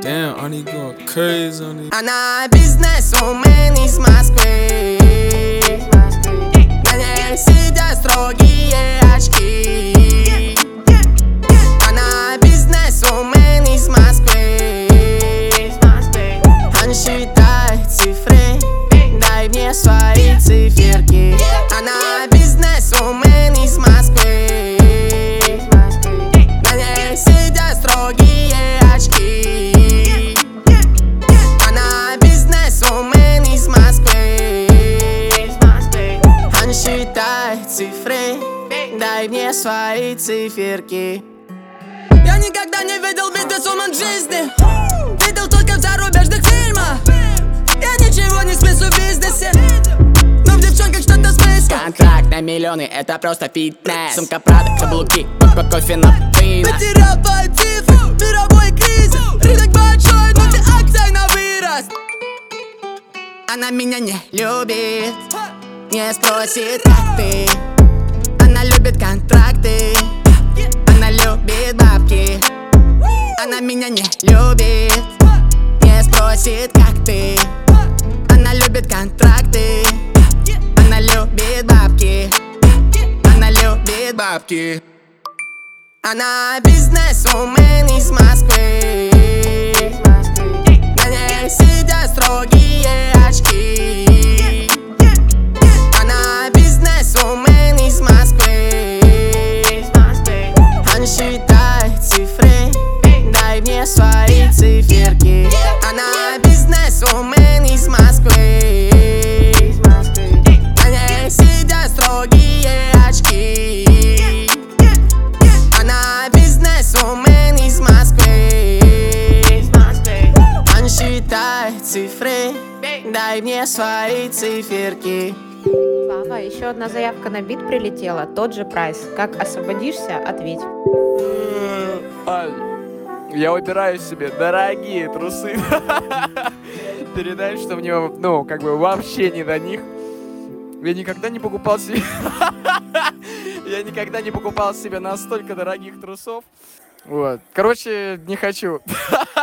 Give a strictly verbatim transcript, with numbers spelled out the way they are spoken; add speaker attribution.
Speaker 1: Damn, Arnie going crazy on it.
Speaker 2: Она бизнесвумен из Москвы. На ней сидят строгие очки. Она бизнесвумен из Москвы. Она считает цифры, дай мне свои циферки. Она бизнесвумен из Москвы. На ней сидят строгие очки. Она бизнесвумен из Москвы. Она считает цифры, дай мне свои циферки. Я никогда не видел бизнесвумен в жизни. Видел только в зарубежных фильмах. Я ничего не смыслю в бизнесе, но в девчонках что-то смысл. Контракт на миллионы, это просто фитнес. Сумка Прада, каблуки, кофе на пино. Потерял твои цифры, мировой кризис. Рынок большой, но ты акций на вырост. Она меня не любит, не спросит, как ты. Она любит контракты, она любит бабки. Она меня не любит, не спросит, как ты. Она любит контракты, она любит бабки. Она любит бабки. Она бизнесвумен из Москвы. На ней сидят строгие очки. Она бизнесвумен из Москвы. Она считает цифры, дай мне свои циферки. Она бизнесвумен из Москвы. На ней сидят строгие очки. Она бизнесвумен из Москвы. Она считает цифры, дай мне свои циферки.
Speaker 3: Слава, еще одна заявка на бит прилетела, тот же прайс. Как освободишься, ответь.
Speaker 4: Ань, я выбираю себе дорогие трусы. Передай, что мне, ну, как бы вообще не до них. Я никогда не покупал себе... Я никогда не покупал себе настолько дорогих трусов. Вот. Короче, не хочу.